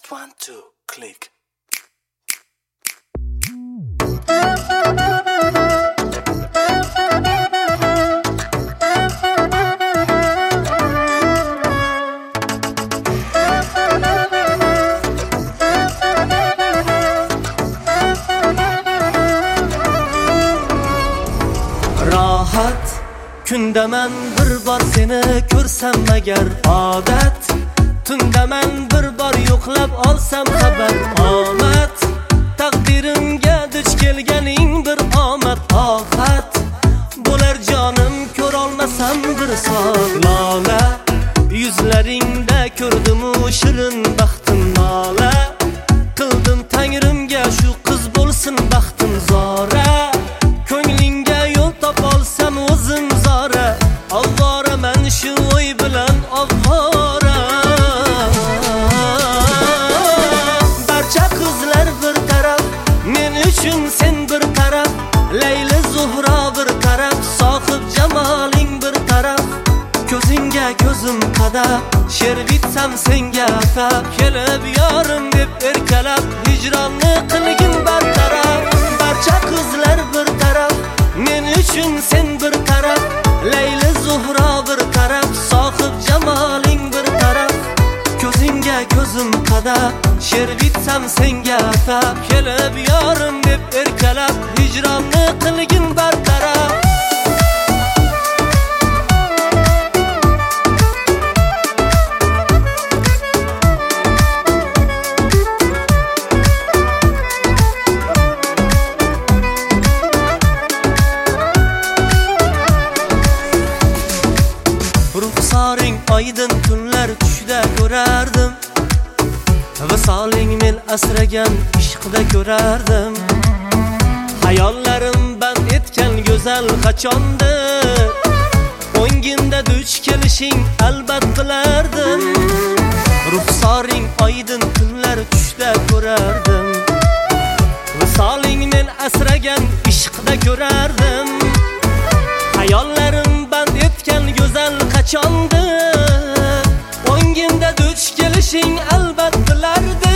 1, 2, click. Rahat kunda men bir bor seni ko'rsam agar odat, tunda men bir bor yo'qlab olsam xabar omad, taqdirimga duch kelganing bir omad ofat bo'lar jonim ko'r olmasam bir soat lola, yuzlaringda ko'rdim u shirin baxtim nola, qildim tangrimga shu qiz bo'lsin baxtim zora, ko'nglingga yo'l topolsam o'zim zora, avvora men shu o'y bilan avvora. Barcha qizlar bir taraf, men uchun sen bir taraf, Layli Zuhro bir taraf, sohib jamoling bir taraf, ko'zingga ko'zim qadab, she'r bitsam senga atab, kelib yorim deb erkalab, hijronni qilgin bartaraf. Barcha qizlar bir taraf, men uchun sen bir taraf, Layli Zuhro bir taraf, sohib jamoling bir taraf, ko'zingga ko'zim qadab, she'r bitsam senga atab, kelib yorim deb erkalab, hijronni qilgin bartaraf. Ruxsoring oydin tunlar tushda ko'rardim, visoling men asragan ishqda ko'rardim, hayollarim band etgan go'zal qachondir, o'ngimda duch kelishing albat bilardim. Ruxsoring oydin tunlar tushda ko'rardim, visoling men asragan ishqda ko'rardim, hayollarim band etgan go'zal qachondir, o'ngimda duch kelishing albat bilardi.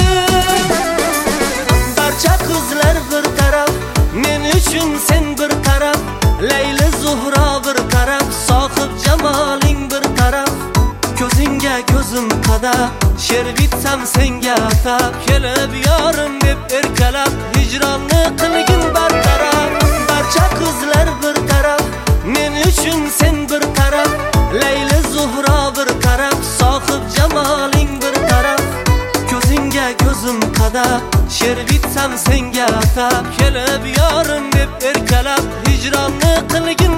Barcha qizlar bir taraf, men uchun sen bir taraf, Layli Zuhro bir taraf, sohib jamoling bir taraf, ko'zingga ko'zim qadab, she'r bitsam senga atab, kelib yorim deb erkalab, hijronni qilgin bartaraf. Barcha qizlar bir taraf, men uchun sen bir taraf, Layli Zuhro bir taraf, sohib jamoling bir taraf, ko'zingga ko'zim qadab, she'r bitsam senga atab, kelib yorim deb erkalab, hijronni qilgin